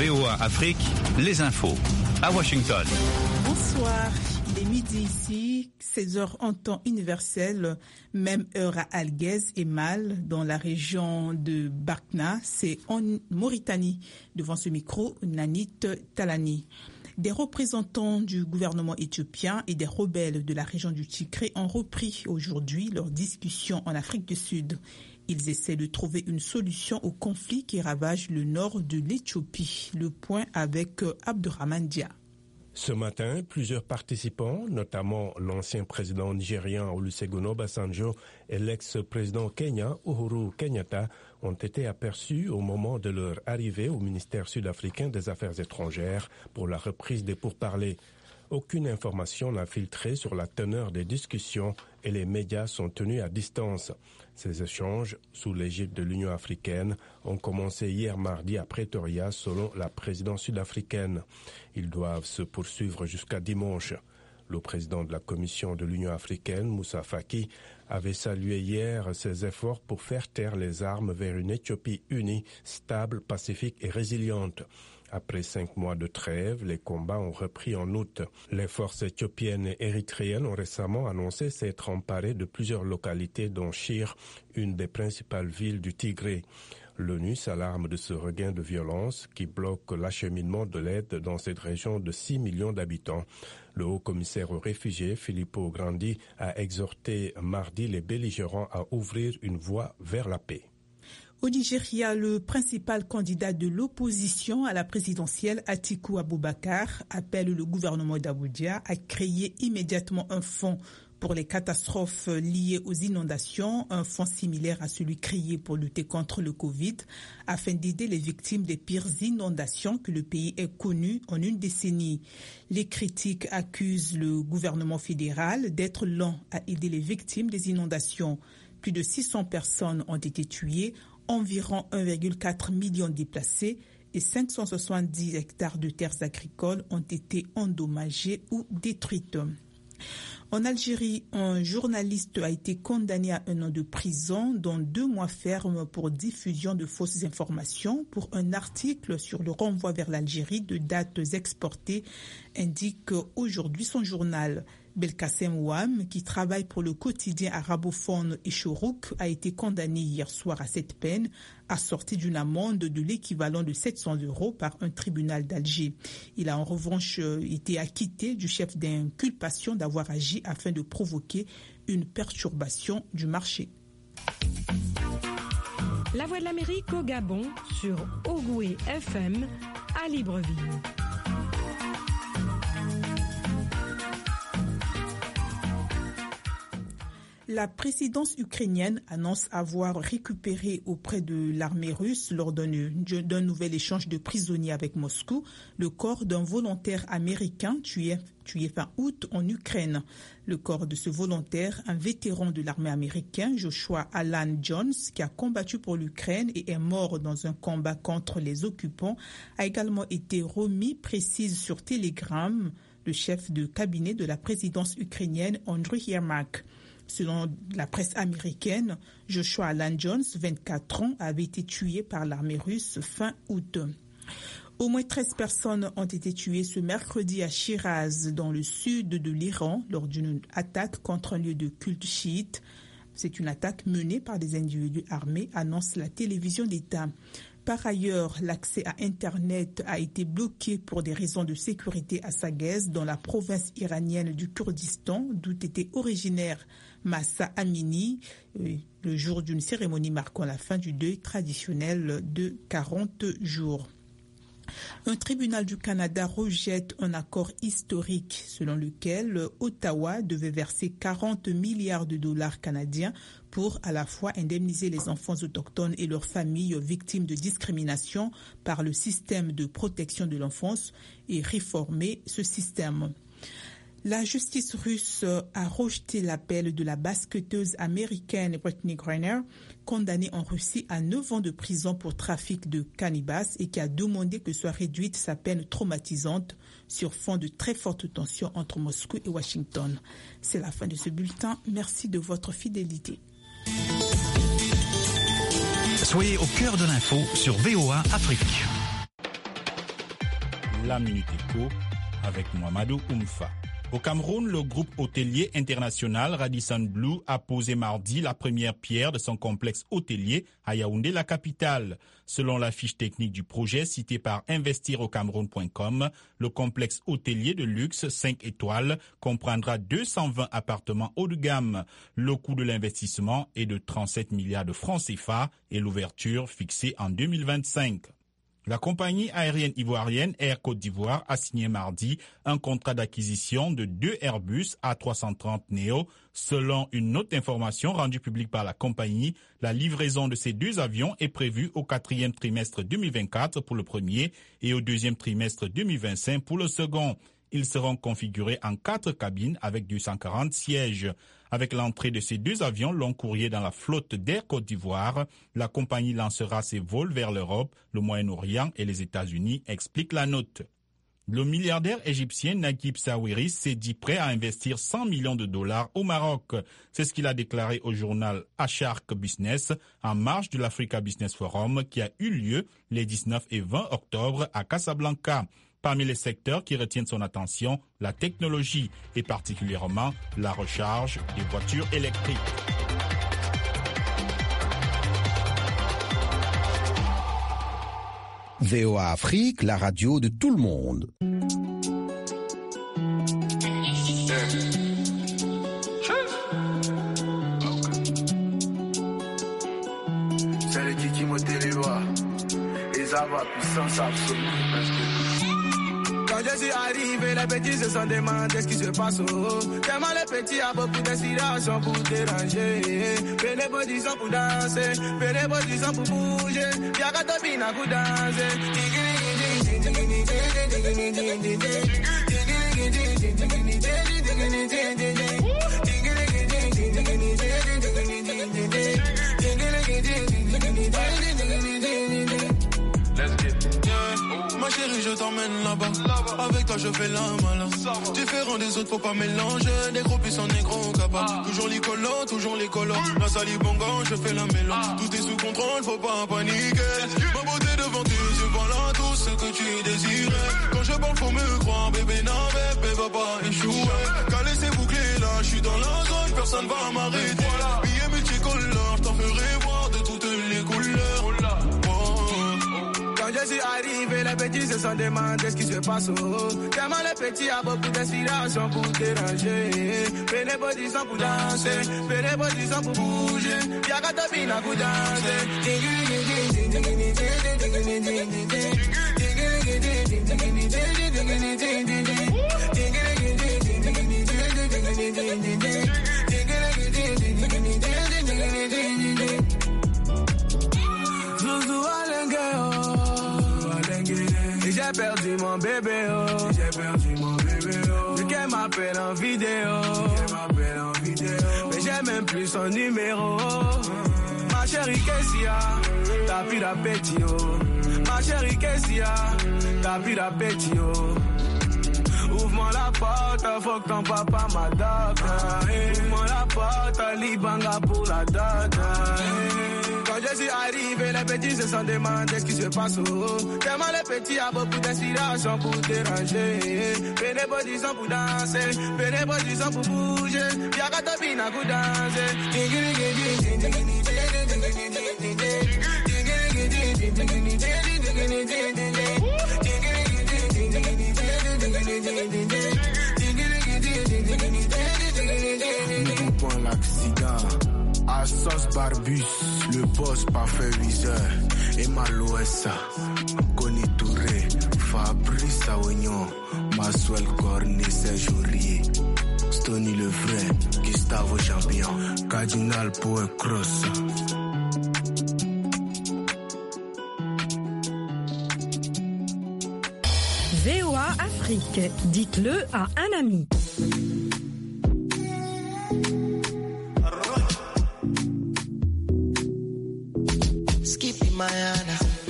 VOA Afrique, les infos. À Washington. Bonsoir, il est midi ici, 16h en temps universel, même heure à Alguez et Mal, dans la région de Barkna, c'est en Mauritanie. Devant ce micro, Nanit Talani. Des représentants du gouvernement éthiopien et des rebelles de la région du Tigré ont repris aujourd'hui leur discussion en Afrique du Sud. Ils essaient de trouver une solution au conflit qui ravage le nord de l'Éthiopie. Le point avec Abdurrahman Dia. Ce matin, plusieurs participants, notamment l'ancien président nigérian Olusegun Obasanjo et l'ex-président Kenya Uhuru Kenyatta, ont été aperçus au moment de leur arrivée au ministère sud-africain des Affaires étrangères pour la reprise des pourparlers. Aucune information n'a filtré sur la teneur des discussions et les médias sont tenus à distance. Ces échanges, sous l'égide de l'Union africaine, ont commencé hier mardi à Pretoria selon la présidence sud-africaine. Ils doivent se poursuivre jusqu'à dimanche. Le président de la Commission de l'Union africaine, Moussa Faki, avait salué hier ses efforts pour faire taire les armes vers une Éthiopie unie, stable, pacifique et résiliente. Après 5 mois de trêve, les combats ont repris en août. Les forces éthiopiennes et érythréennes ont récemment annoncé s'être emparées de plusieurs localités dont Shire, une des principales villes du Tigré. L'ONU s'alarme de ce regain de violence qui bloque l'acheminement de l'aide dans cette région de 6 millions d'habitants. Le haut-commissaire aux réfugiés, Filippo Grandi, a exhorté mardi les belligérants à ouvrir une voie vers la paix. Au Nigeria, le principal candidat de l'opposition à la présidentielle, Atiku Abubakar, appelle le gouvernement d'Abuja à créer immédiatement un fonds pour les catastrophes liées aux inondations, un fonds similaire à celui créé pour lutter contre le Covid, afin d'aider les victimes des pires inondations que le pays ait connues en une décennie. Les critiques accusent le gouvernement fédéral d'être lent à aider les victimes des inondations. Plus de 600 personnes ont été tuées, environ 1,4 million déplacés et 570 hectares de terres agricoles ont été endommagés ou détruites. En Algérie, un journaliste a été condamné à 1 an de prison, dont 2 mois ferme pour diffusion de fausses informations pour un article sur le renvoi vers l'Algérie de dates exportées, indique aujourd'hui son journal. Belkacem Ouam, qui travaille pour le quotidien arabophone Echorouk, a été condamné hier soir à cette peine, assorti d'une amende de l'équivalent de 700 € par un tribunal d'Alger. Il a en revanche été acquitté du chef d'inculpation d'avoir agi afin de provoquer une perturbation du marché. La Voix de l'Amérique au Gabon sur Ogoué FM à Libreville. La présidence ukrainienne annonce avoir récupéré auprès de l'armée russe lors d'un nouvel échange de prisonniers avec Moscou le corps d'un volontaire américain tué fin août en Ukraine. Le corps de ce volontaire, un vétéran de l'armée américaine, Joshua Alan Jones, qui a combattu pour l'Ukraine et est mort dans un combat contre les occupants, a également été remis, précise sur Telegram le chef de cabinet de la présidence ukrainienne, Andriy Yermak. Selon la presse américaine, Joshua Alan Jones, 24 ans, avait été tué par l'armée russe fin août. Au moins 13 personnes ont été tuées ce mercredi à Shiraz, dans le sud de l'Iran, lors d'une attaque contre un lieu de culte chiite. C'est une attaque menée par des individus armés, annonce la télévision d'État. Par ailleurs, l'accès à Internet a été bloqué pour des raisons de sécurité à Saghez, dans la province iranienne du Kurdistan, d'où était originaire Mahsa Amini, le jour d'une cérémonie marquant la fin du deuil traditionnel de 40 jours. Un tribunal du Canada rejette un accord historique selon lequel Ottawa devait verser 40 milliards de dollars canadiens pour à la fois indemniser les enfants autochtones et leurs familles victimes de discrimination par le système de protection de l'enfance et réformer ce système. La justice russe a rejeté l'appel de la basketteuse américaine Brittney Griner, condamnée en Russie à 9 ans de prison pour trafic de cannabis et qui a demandé que soit réduite sa peine traumatisante sur fond de très fortes tensions entre Moscou et Washington. C'est la fin de ce bulletin. Merci de votre fidélité. Soyez au cœur de l'info sur VOA Afrique. La Minute Éco avec Mohamedou Oumfa. Au Cameroun, le groupe hôtelier international Radisson Blu a posé mardi la première pierre de son complexe hôtelier à Yaoundé, la capitale. Selon la fiche technique du projet citée par investiraucameroun.com, le complexe hôtelier de luxe 5 étoiles comprendra 220 appartements haut de gamme. Le coût de l'investissement est de 37 milliards de francs CFA et l'ouverture fixée en 2025. La compagnie aérienne ivoirienne Air Côte d'Ivoire a signé mardi un contrat d'acquisition de 2 Airbus A330 Neo. Selon une note d'information rendue publique par la compagnie, la livraison de ces 2 avions est prévue au 4e trimestre 2024 pour le premier et au 2e trimestre 2025 pour le second. Ils seront configurés en 4 cabines avec 240 sièges. Avec l'entrée de ces 2 avions long courrier dans la flotte d'Air Côte d'Ivoire, la compagnie lancera ses vols vers l'Europe, le Moyen-Orient et les États-Unis, explique la note. Le milliardaire égyptien Naguib Sawiris s'est dit prêt à investir 100 millions de dollars au Maroc. C'est ce qu'il a déclaré au journal Asharq Business en marge de l'Africa Business Forum qui a eu lieu les 19 et 20 octobre à Casablanca. Parmi les secteurs qui retiennent son attention, la technologie et particulièrement la recharge des voitures électriques. VOA Afrique, la radio de tout le monde. C'est les Kiki Motéléva, les Ava, puissance absolue. Quand je suis arrivé, les petits se sont demandé ce qui se passe. Tellement les petits a beaucoup d'inspiration pour déranger. Fais les positions pour danser, fais les positions pour bouger. Y'a qu'à topina pour danser. Ma chérie, je t'emmène là-bas. Avec toi, je fais la malin. Différent des autres, faut pas mélanger. Des gros puissants, des gros capables. Toujours les collants, toujours les collants. La salibongan, je fais la mélange. Tout est sous contrôle, faut pas paniquer. Ma beauté devant tes yeux, voilà tout ce que tu désirais. Quand je parle, faut me croire, bébé, non, bébé, va pas échouer. Calé, c'est bouclé là, je suis dans la zone, personne va m'arrêter. Billets multicolores, t'en ferai voir de toutes les couleurs. Quand je suis arrivé, les petits se sont demandé ce qui se passe. Tellement les petits a beaucoup d'inspiration pour déranger. Fais les positions pour danser, fais les positions pour bouger. Y'a qu'à topina pour danser. J'ai perdu mon bébé, oh. J'ai perdu mon bébé, oh. Le qu'elle m'appelle en vidéo. Mais j'ai même plus son numéro. Ma chérie Kessia, t'as plus d'appétit, oh. Ma chérie Kessia, t'as plus d'appétit, oh. Ouvre-moi la porte, faut que ton papa m'adopte. Ouvre-moi la porte, libanga pour la dot. Quand je suis arrivé, les petits se sont demandé ce qui se passe. Tellement les petits a beaucoup d'inspiration pour déranger. Fais les positions pour danser, fais les positions pour bouger. Y'a qu'à topina pour danser. Nous coupons l'accident. Assos Barbus, le boss parfait viseur. Emma Loessa, Koni Touré, Fabrice Aoignon, Maswell Cornet, Serge Aurier, Stony le vrai, Gustavo Champion, Cardinal Poe Cross. VOA Afrique, dites-le à un ami. Skippy Mayana.